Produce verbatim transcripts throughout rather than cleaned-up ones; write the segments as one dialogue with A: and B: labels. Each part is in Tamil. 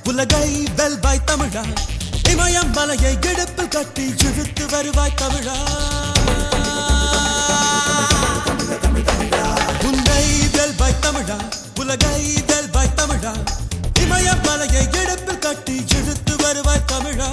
A: உலகை வெல்வாய் தமிழா, இமயம் மலையை இடுப்பில் கட்டி இழுத்து வருவாய் தமிழா. உன்னை வெல்வாய் தமிழா, உலகை வெல்வாய் தமிழா, இமயம் மலையை இடுப்பில் கட்டி இழுத்து வருவாய் தமிழா.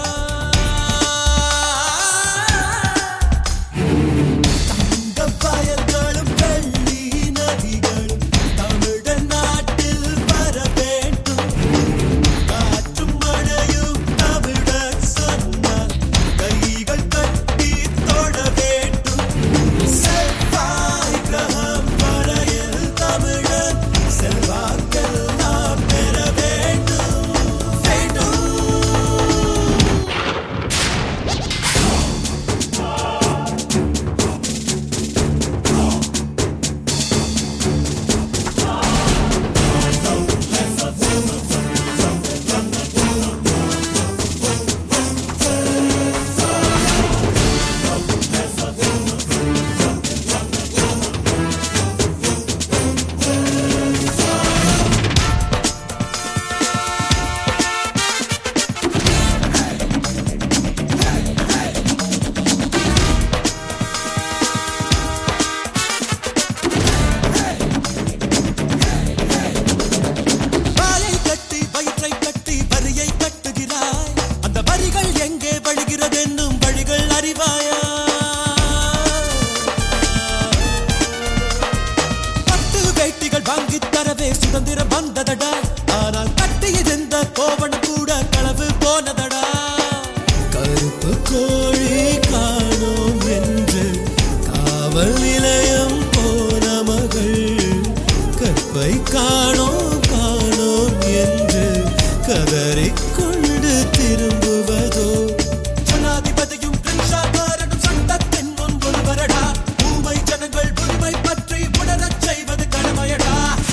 A: சுதந்திரம் வந்ததடா, ஆனால் கட்டியிருந்த கோவணம் கூட களவு போனதடா. கருப்பு கோழி காணோம் என்று காவல் நிலையம் போன மகள், கற்பை காணோம் காணோம் என்று கதறிக்கொண்டு திரும்புவதோ. ஜனாதிபதியும் பிரின்சாபாரனும் சட்டத்தின் முன் ஒருவரடா, ஊமை ஜனங்கள் உரிமை பற்றி உணரச் செய்வது கடமையடா.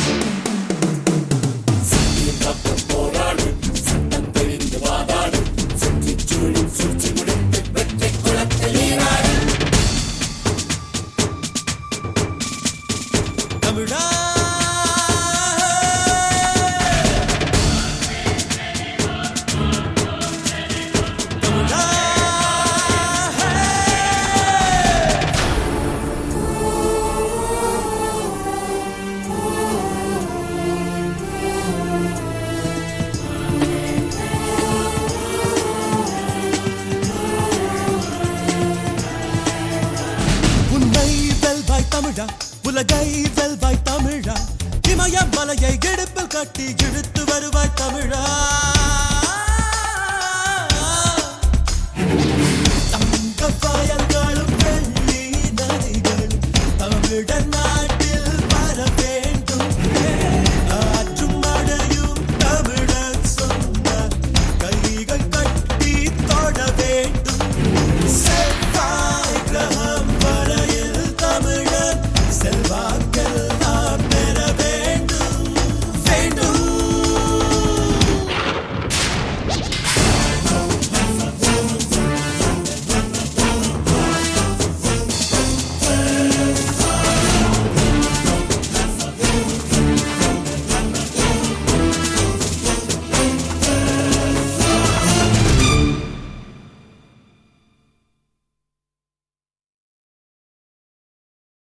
A: தமிழா தமிழா, உலகை வெல்வாய் தமிழா, இமயம் மலையை இடுப்பில் கட்டி இழுத்து வருவாய் தமிழா.